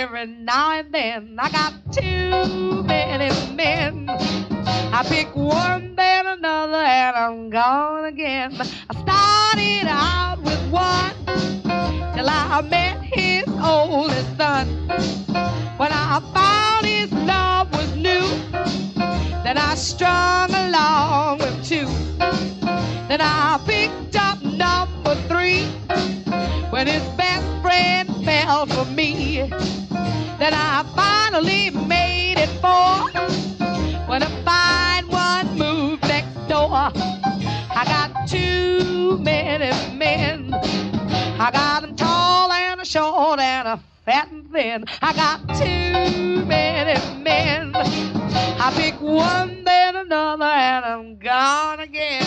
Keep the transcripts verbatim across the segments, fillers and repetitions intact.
every now and then. I got too many men. I pick one, then another, and I'm gone again. I started out with one till I met his oldest son. When I found his love was new, then I strung along with two. Then I picked up number three when his best friend fell for me. Then I finally made it four when a fine one moved next door. I got too many men. I got them tall and a short and a fat and thin. I got too many men. I pick one, then another, and I'm gone again.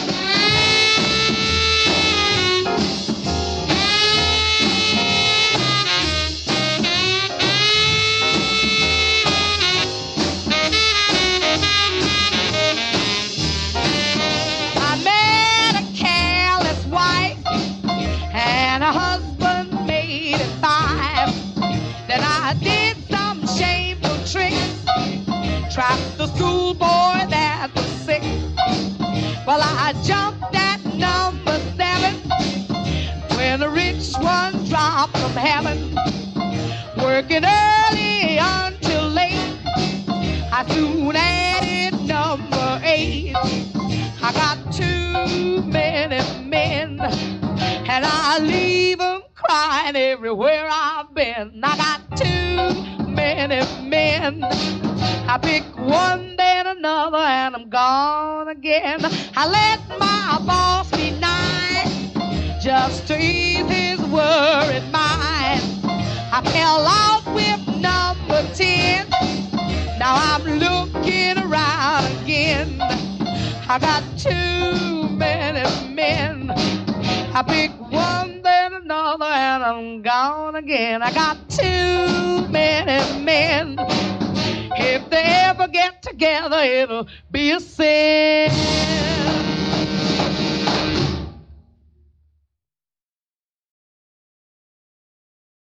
I met a careless wife, and her husband made it five. Then I did some shameful tricks, trapped the schoolboy that was sick. Well, I jumped at number seven when a rich one dropped from heaven. Working early until late, I soon added number eight. I got too many men, and I leave them crying everywhere I've been. I got too many men. I pick one, then another, and I'm gone again. I let my boss be nice just to ease his worried mind. I fell out with number ten. Now I'm looking around again. I got too many men. I pick one, then another, and I'm gone again. I got too many men. If they ever get together, it'll be a sin.